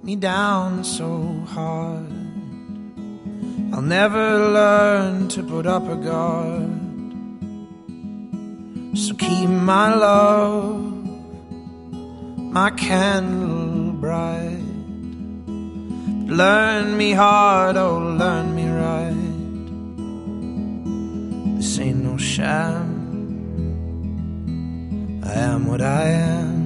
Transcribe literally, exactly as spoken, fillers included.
me down so hard. I'll never learn to put up a guard. So keep my love, my candle bright. Learn me hard, oh learn me right. This ain't no sham, I am what I am.